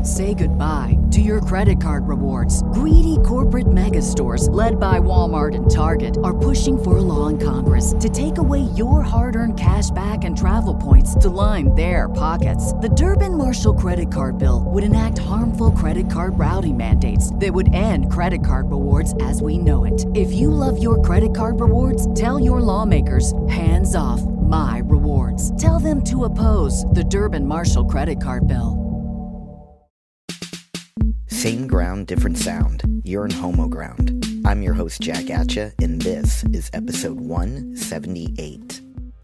Say goodbye to your credit card rewards. Greedy corporate mega stores, led by Walmart and Target, are pushing for a law in Congress to take away your hard-earned cash back and travel points to line their pockets. The Durbin-Marshall credit card bill would enact harmful credit card routing mandates that would end credit card rewards as we know it. If you love your credit card rewards, tell your lawmakers, hands off my rewards. Tell them to oppose the Durbin-Marshall credit card bill. Same ground, different sound. You're in Homo Ground. I'm your host, Jack Atcha, and this is episode 178.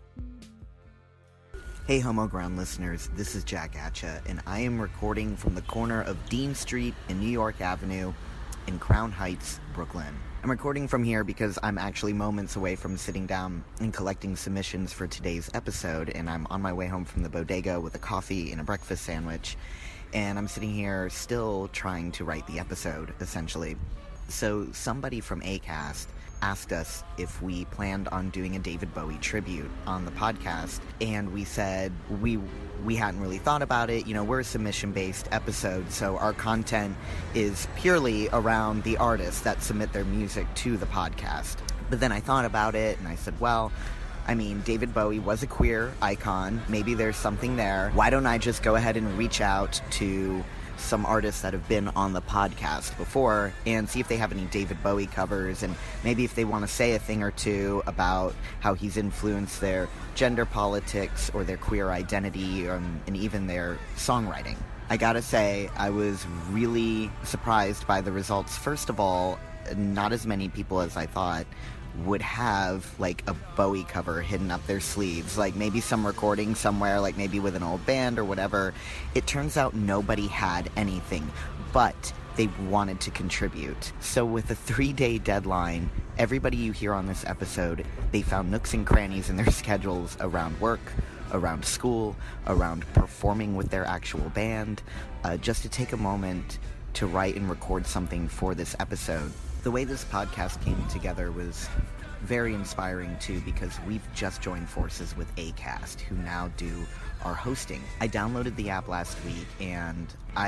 Hey, Homo Ground listeners, this is Jack Atcha, and I am recording from the corner of Dean Street and New York Avenue in Crown Heights, Brooklyn. I'm recording from here because I'm actually moments away from sitting down and collecting submissions for today's episode, and I'm on my way home from the bodega with a coffee and a breakfast sandwich. And I'm sitting here still trying to write the episode, essentially. So somebody from Acast asked us if we planned on doing a David Bowie tribute on the podcast, and we said we hadn't really thought about it. You know, we're a submission-based episode, so our content is purely around the artists that submit their music to the podcast. But then I thought about it, and I said, well, I mean, David Bowie was a queer icon. Maybe there's something there. Why don't I just go ahead and reach out to some artists that have been on the podcast before and see if they have any David Bowie covers, and maybe if they want to say a thing or two about how he's influenced their gender politics or their queer identity, and even their songwriting. I gotta say, I was really surprised by the results. First of all, not as many people as I thought would have, like, a Bowie cover hidden up their sleeves, like maybe some recording somewhere, like maybe with an old band or whatever. It turns out nobody had anything, but they wanted to contribute. So with a 3-day deadline, everybody you hear on this episode, they found nooks and crannies in their schedules around work, around school, around performing with their actual band, just to take a moment to write and record something for this episode. The way this podcast came together was very inspiring too, because we've just joined forces with Acast, who now do our hosting. I downloaded the app last week and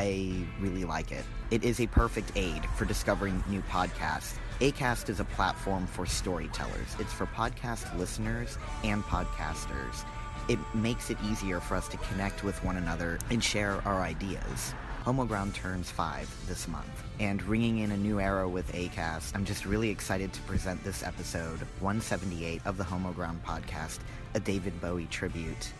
I really like it. It is a perfect aid for discovering new podcasts. Acast is a platform for storytellers. It's for podcast listeners and podcasters. It makes it easier for us to connect with one another and share our ideas. Homo Ground turns 5 this month, and ringing in a new era with Acast, I'm just really excited to present this episode, 178 of the Homo Ground podcast, a David Bowie tribute.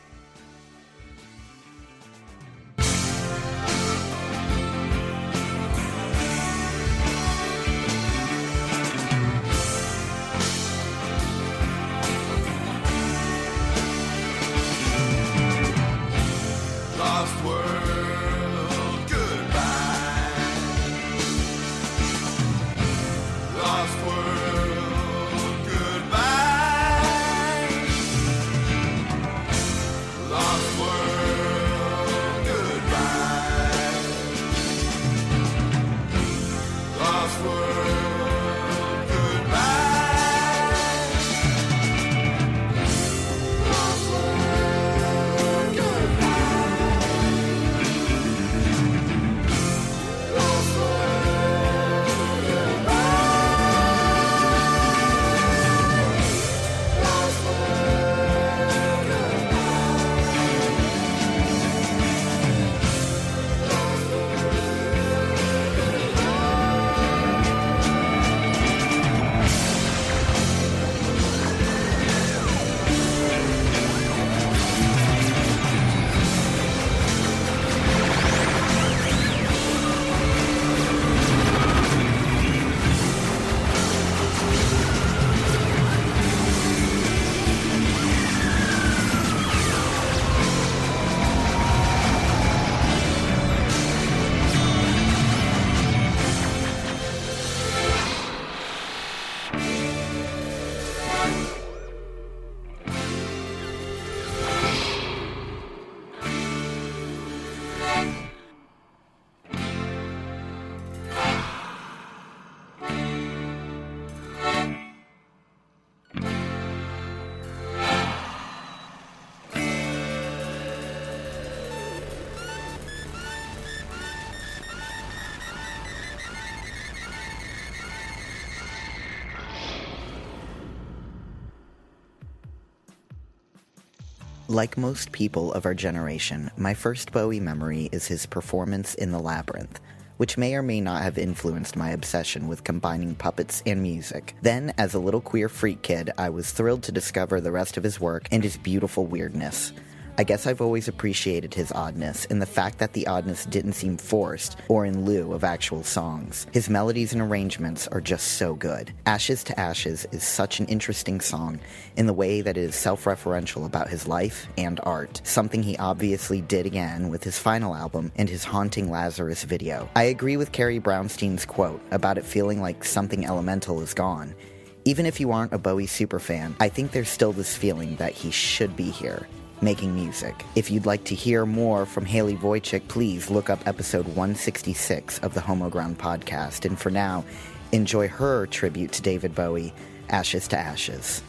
Like most people of our generation, my first Bowie memory is his performance in The Labyrinth, which may or may not have influenced my obsession with combining puppets and music. Then, as a little queer freak kid, I was thrilled to discover the rest of his work and his beautiful weirdness. I guess I've always appreciated his oddness, and the fact that the oddness didn't seem forced or in lieu of actual songs. His melodies and arrangements are just so good. Ashes to Ashes is such an interesting song in the way that it is self-referential about his life and art, something he obviously did again with his final album and his haunting Lazarus video. I agree with Carrie Brownstein's quote about it feeling like something elemental is gone. Even if you aren't a Bowie superfan, I think there's still this feeling that he should be here, making music. If you'd like to hear more from Haley Wojcik, please look up episode 166 of the Homo Ground podcast. And for now, enjoy her tribute to David Bowie, Ashes to Ashes.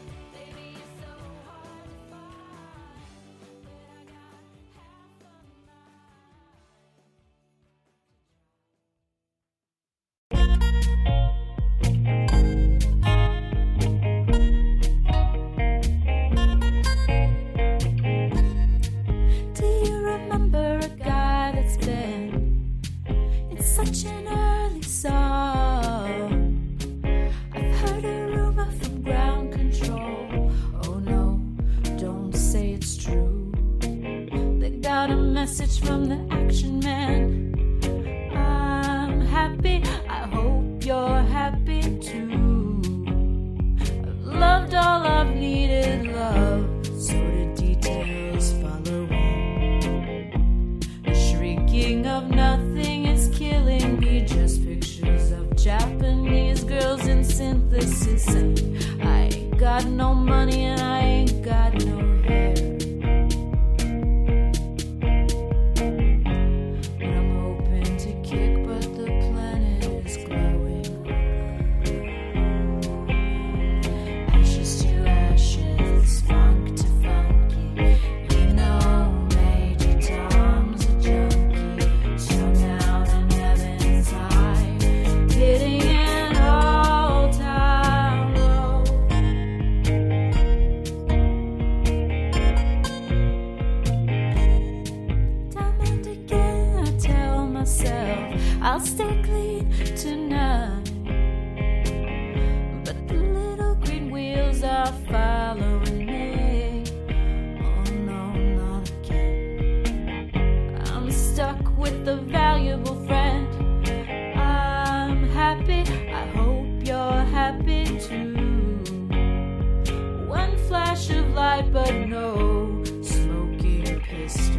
Message from the action man. I'm happy, I hope you're happy too. I've loved all I've needed, love. Sordid details following. The shrieking of nothing is killing me. Just pictures of Japanese girls in synthesis. And I ain't got no money and I ain't got no hair. I'll stay clean tonight, but the little green wheels are following me. Oh no, not again. I'm stuck with a valuable friend. I'm happy, I hope you're happy too. One flash of light, but no smoking pistol.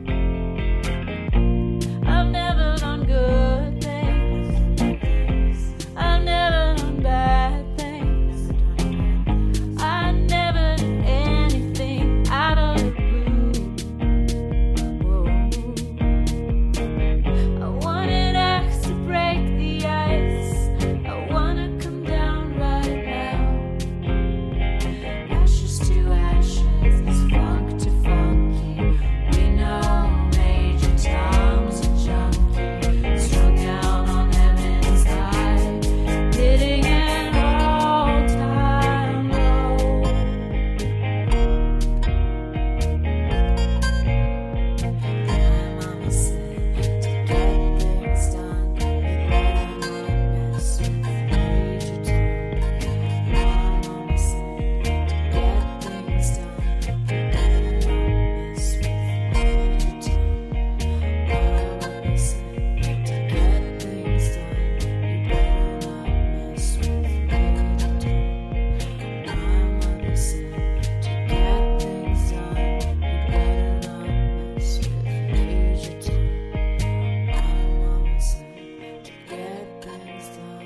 I've never done good things. I've never done bad things. I never did anything out of the blue. Whoa. I wanted axe to break the ice. I wanna come down right now. Ashes to ashes, funk to funky. We know Major Tom's a junkie, strung out on heaven's high, hitting an all-time low. My mama said to get things done, you better not mess with Major Tom. My mama said to get things done, you better not mess with Major Tom. My mama said to get things done, you better not mess with Major Tom. My mother said to get things done, you better not mess with Major Tom. My mama said to get things done.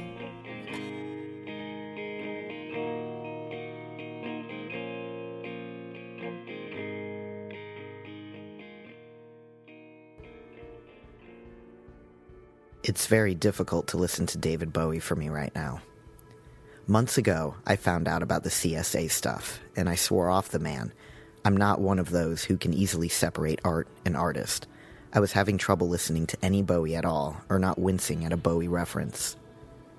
It's very difficult to listen to David Bowie for me right now. Months ago, I found out about the CSA stuff, and I swore off the man. I'm not one of those who can easily separate art and artist. I was having trouble listening to any Bowie at all, or not wincing at a Bowie reference.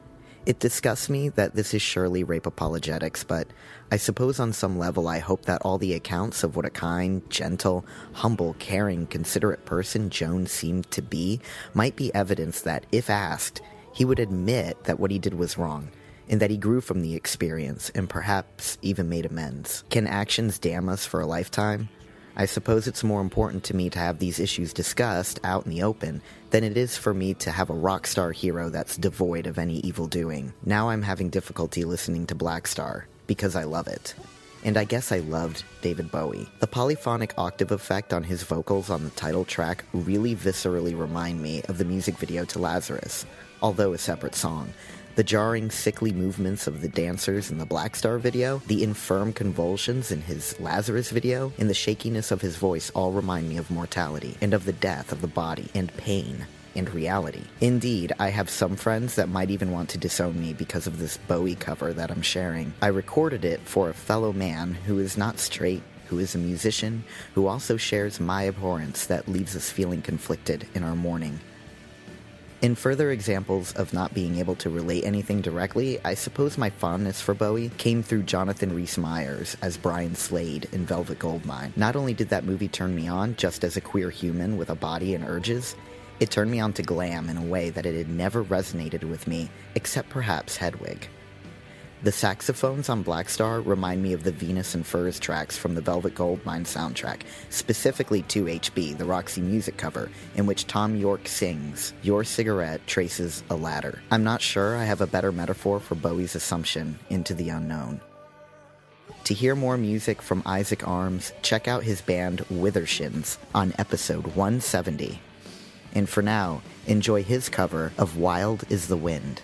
It disgusts me that this is surely rape apologetics, but I suppose on some level I hope that all the accounts of what a kind, gentle, humble, caring, considerate person Jones seemed to be might be evidence that, if asked, he would admit that what he did was wrong, and that he grew from the experience and perhaps even made amends. Can actions damn us for a lifetime? I suppose it's more important to me to have these issues discussed out in the open than it is for me to have a rock star hero that's devoid of any evil doing. Now I'm having difficulty listening to Black Star, because I love it. And I guess I loved David Bowie. The polyphonic octave effect on his vocals on the title track really viscerally remind me of the music video to Lazarus, although a separate song. The jarring, sickly movements of the dancers in the Black Star video, the infirm convulsions in his Lazarus video, and the shakiness of his voice all remind me of mortality, and of the death of the body, and pain, and reality. Indeed, I have some friends that might even want to disown me because of this Bowie cover that I'm sharing. I recorded it for a fellow man who is not straight, who is a musician, who also shares my abhorrence that leaves us feeling conflicted in our mourning. In further examples of not being able to relate anything directly, I suppose my fondness for Bowie came through Jonathan Rhys-Meyers as Brian Slade in Velvet Goldmine. Not only did that movie turn me on just as a queer human with a body and urges, it turned me on to glam in a way that it had never resonated with me, except perhaps Hedwig. The saxophones on Black Star remind me of the Venus and Furs tracks from the Velvet Goldmine soundtrack, specifically 2HB, the Roxy Music cover, in which Tom York sings, "Your cigarette traces a ladder." I'm not sure I have a better metaphor for Bowie's assumption into the unknown. To hear more music from Isaac Arms, check out his band Withershins on episode 170. And for now, enjoy his cover of Wild is the Wind.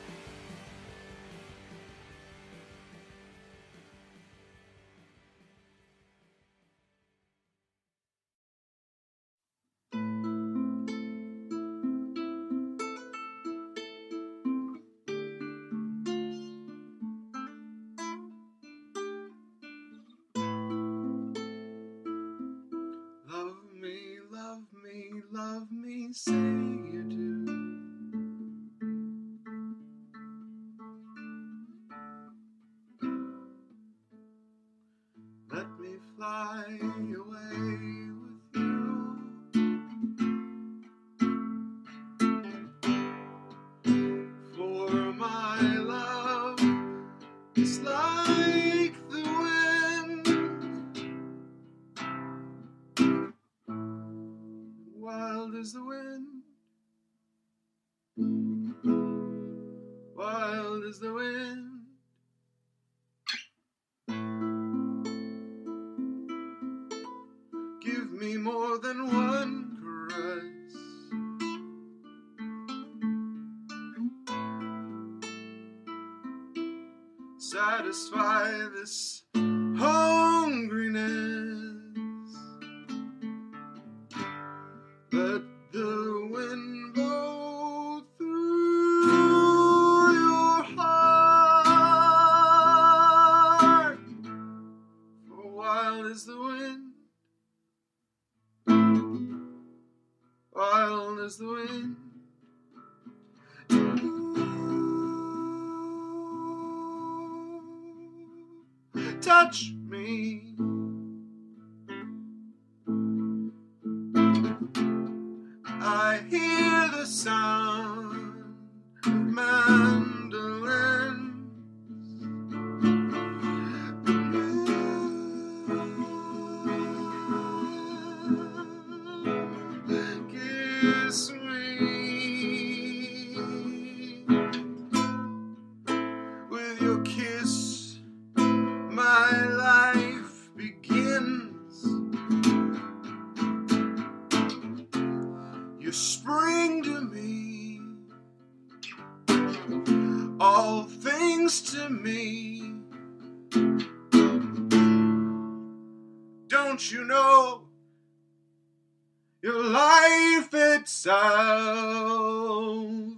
Love me, say you do. Let me fly away with you. For my love is like the wind. Wild is the wind. Wild is the wind. Give me more than one caress. Satisfy this hungriness. Let the wind blow through your heart. For wild is the wind. Wild is the wind. Touch me. I hear the sound of mandolins. Kiss me with your kiss. My life begins. You spring to me, all things to me. Don't you know your life itself?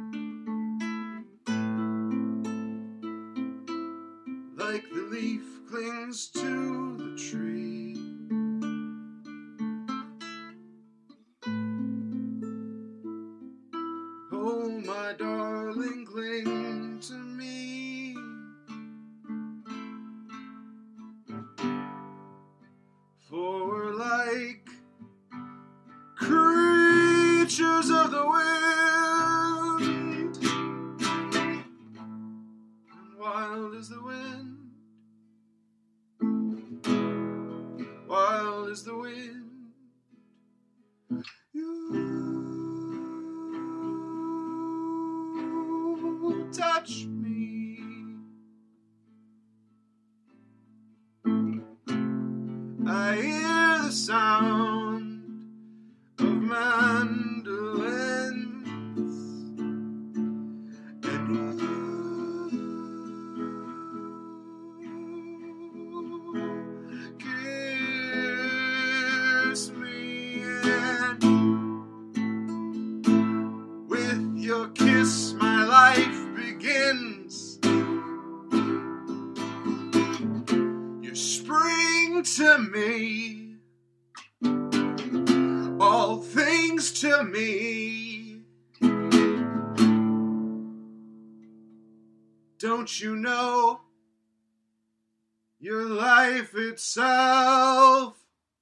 Like the leaf clings to the tree. Oh, my darling, cling to me. For we're like creatures of the wind, and wild is the wind, wild is the wind. You touch me, I hear the sound of mandolins, and you kiss me, and with your kiss my life begins. You spring to me, all things to me. Don't you know you're life itself?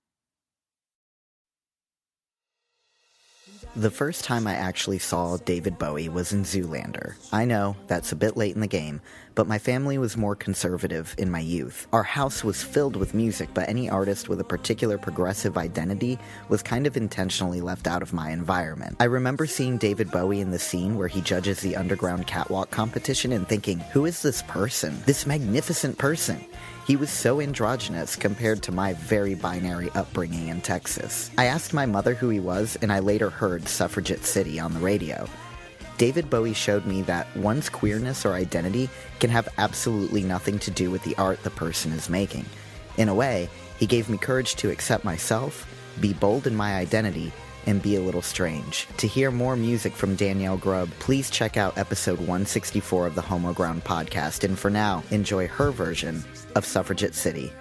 The first time I actually saw David Bowie was in Zoolander. I know, that's a bit late in the game, but my family was more conservative in my youth. Our house was filled with music, but any artist with a particular progressive identity was kind of intentionally left out of my environment. I remember seeing David Bowie in the scene where he judges the underground catwalk competition and thinking, who is this person? This magnificent person? He was so androgynous compared to my very binary upbringing in Texas. I asked my mother who he was, and I later heard Suffragette City on the radio. David Bowie showed me that one's queerness or identity can have absolutely nothing to do with the art the person is making. In a way, he gave me courage to accept myself, be bold in my identity, and be a little strange. To hear more music from Danielle Grubb, please check out episode 164 of the Homo Ground podcast, and for now, enjoy her version of Suffragette City.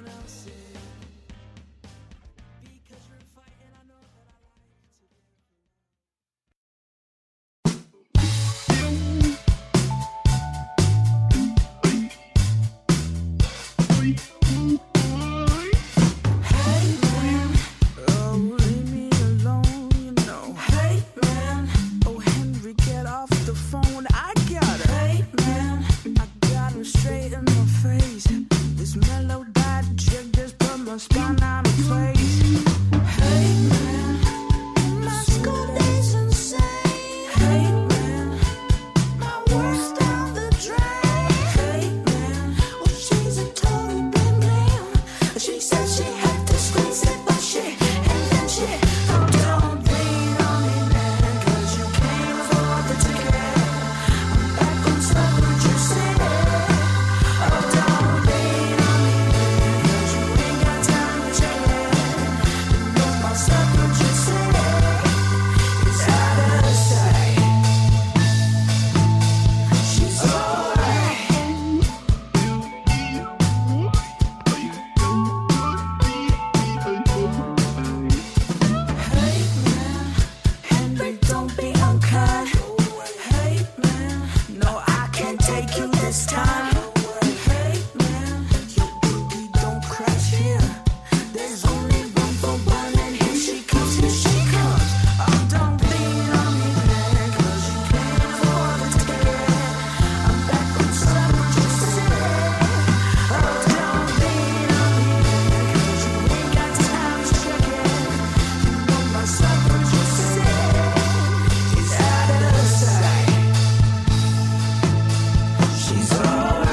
Straight in my face. This mellow died chick just put my spine out of place. Hey man, my school days insane. Hey man, my world's down the drain. Hey man, well she's a total blim blim. She said she had to squeeze it, but she and then she don't lean on me, man, 'cause you can't afford the ticket. I'm back on Suffragette City. She's alright.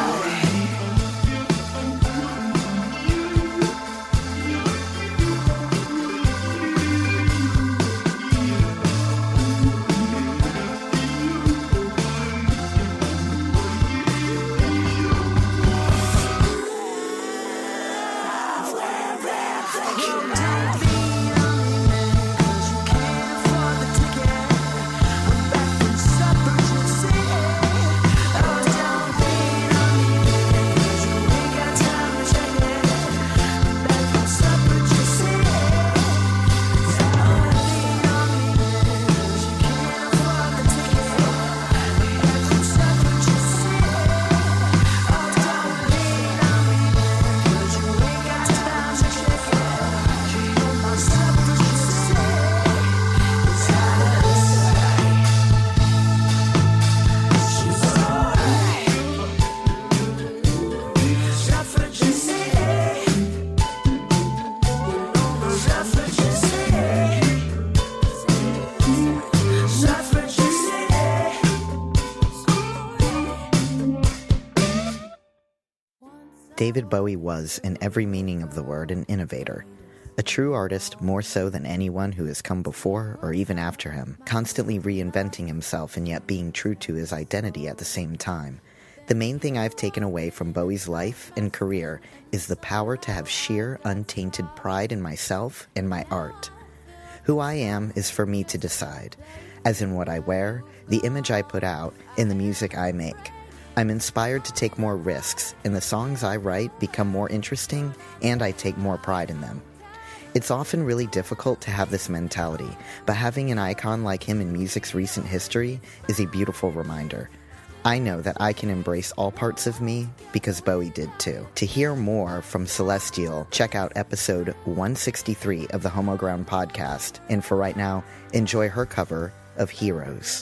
David Bowie was, in every meaning of the word, an innovator. A true artist more so than anyone who has come before or even after him, constantly reinventing himself and yet being true to his identity at the same time. The main thing I've taken away from Bowie's life and career is the power to have sheer, untainted pride in myself and my art. Who I am is for me to decide, as in what I wear, the image I put out, and the music I make. I'm inspired to take more risks, and the songs I write become more interesting, and I take more pride in them. It's often really difficult to have this mentality, but having an icon like him in music's recent history is a beautiful reminder. I know that I can embrace all parts of me because Bowie did too. To hear more from Celestial, check out episode 163 of the Homo Ground podcast, and for right now, enjoy her cover of Heroes.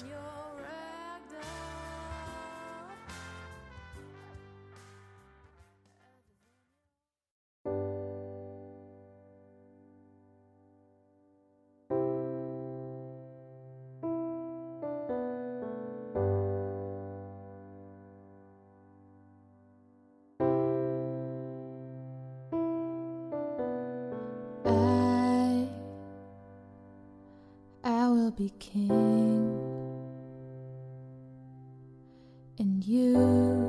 I will be king, and you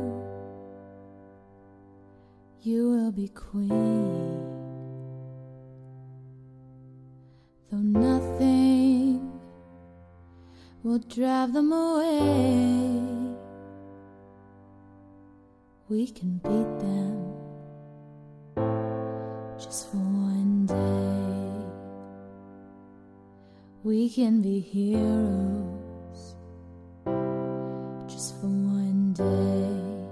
will be queen. Though nothing will drive them away, we can beat them just for one day. We can be heroes just for one day.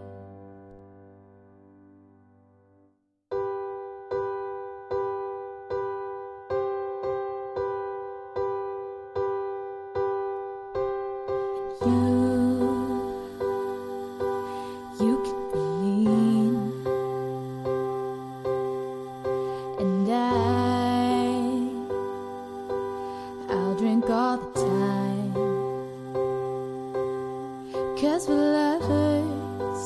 You can be mean, and I'll drink all the time, 'cause we're lovers,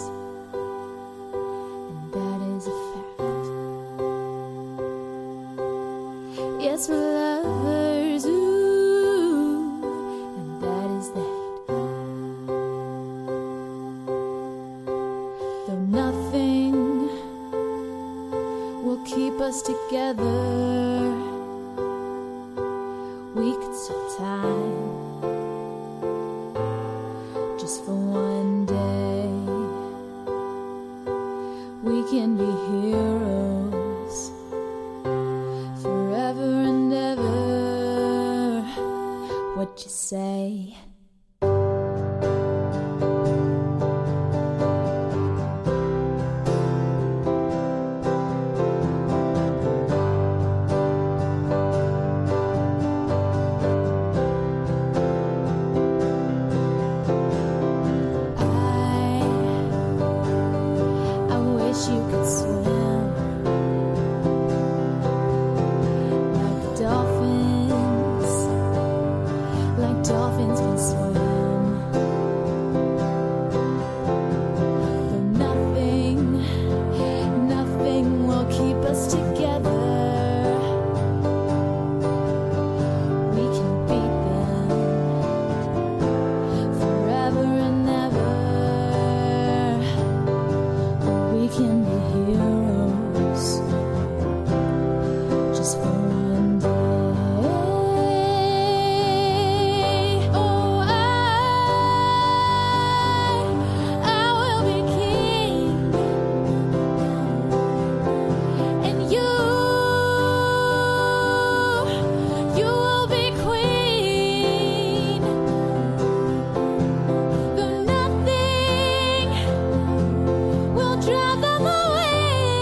and that is a fact. Yes, we're lovers, ooh, and that is that. Though nothing will keep us together, we could stop time just for one day. We can be heroes forever and ever. What you say? You could swim like dolphins can swim. Though nothing will keep us together, we can beat them forever and ever. We can be heroes just for one day. Oh, I will be king, and you will be queen. Though nothing will drive them away,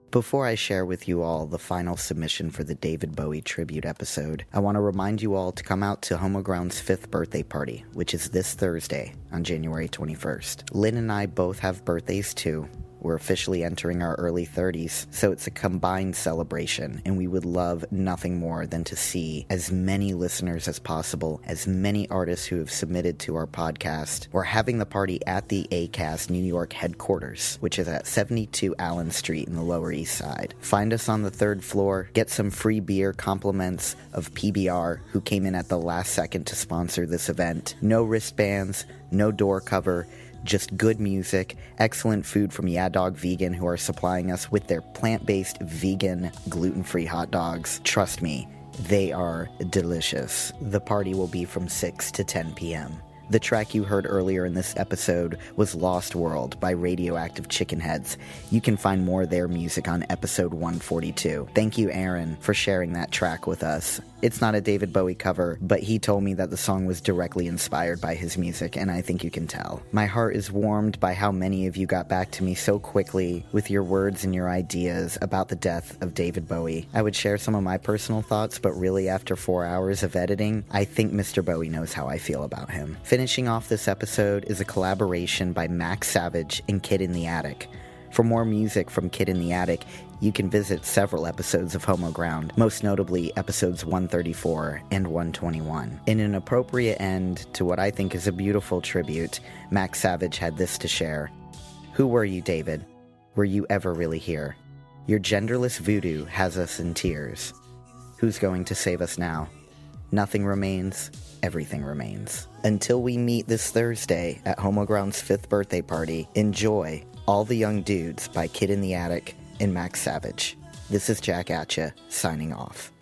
Before I share with you all the final submission for the David Bowie tribute episode, I want to remind you all to come out to Homoground's 5th birthday party, which is this Thursday on January 21st. Lynn and I both have birthdays too. We're officially entering our early 30s, so it's a combined celebration, and we would love nothing more than to see as many listeners as possible, as many artists who have submitted to our podcast. We're having the party at the ACAST New York headquarters, which is at 72 Allen Street in the Lower East Side. Find us on the 3rd floor, get some free beer compliments of PBR, who came in at the last second to sponsor this event. No wristbands, no door cover, just good music, excellent food from Yeah Dog Vegan, who are supplying us with their plant-based, vegan, gluten-free hot dogs. Trust me, they are delicious. The party will be from 6 to 10 p.m. The track you heard earlier in this episode was Lost World by Radioactive Chickenheads. You can find more of their music on episode 142. Thank you, Aaron, for sharing that track with us. It's not a David Bowie cover, but he told me that the song was directly inspired by his music, and I think you can tell. My heart is warmed by how many of you got back to me so quickly with your words and your ideas about the death of David Bowie. I would share some of my personal thoughts, but really after 4 hours of editing, I think Mr. Bowie knows how I feel about him. Finishing off this episode is a collaboration by Max Savage and Kid in the Attic. For more music from Kid in the Attic, you can visit several episodes of Homoground, most notably episodes 134 and 121. In an appropriate end to what I think is a beautiful tribute, Max Savage had this to share. Who were you, David? Were you ever really here? Your genderless voodoo has us in tears. Who's going to save us now? Nothing remains, everything remains. Until we meet this Thursday at Homoground's 5th birthday party, enjoy All the Young Dudes by Kid in the Attic and Max Savage. This is Jack Atcha, signing off.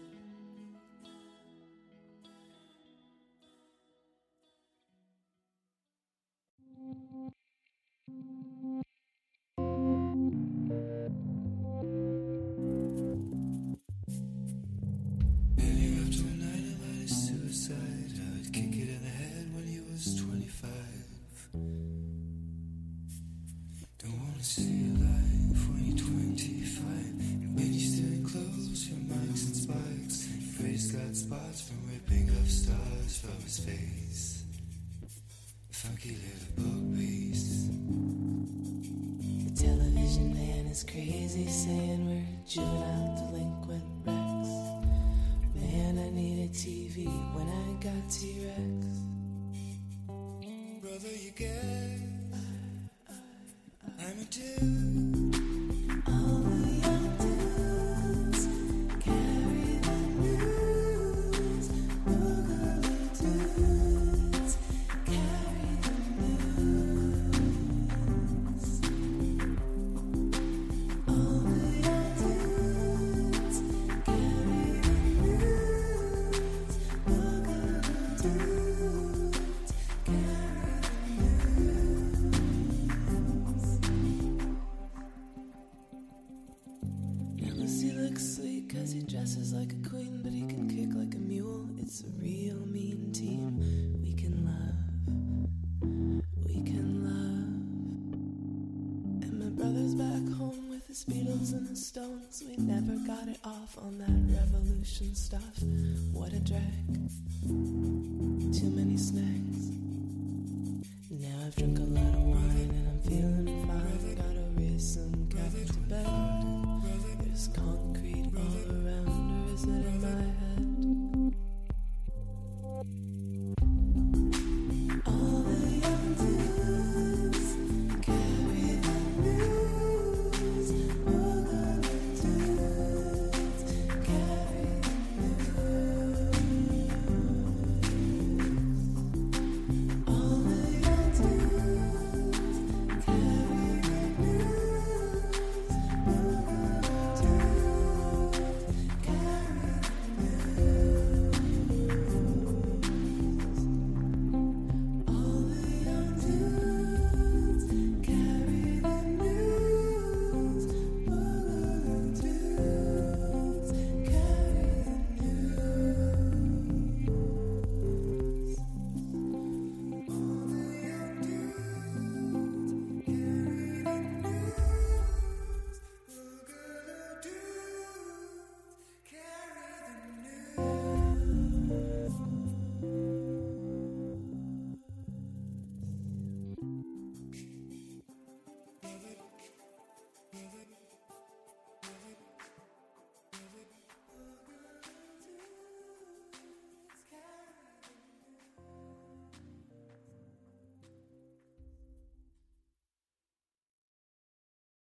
See your life when you're 25, and when you're still close, your mic's and spikes. Your face got spots from ripping off stars from his face. Funky little book beast. The television man is crazy, saying we're juvenile delinquent wrecks. Man, I needed TV when I got T-Rex. Brother, you get I'm a dude. All the young dudes carry the news. Boogaloo dudes carry the news. All the young dudes carry the news. Boogaloo dudes carry the news. He looks sweet cause he dresses like a queen, but he can kick like a mule. It's a real mean team. We can love, we can love. And my brother's back home with his Beatles and his Stones. We never got it off on that revolution stuff. What a drag. Too many snacks. Now I've drunk a lot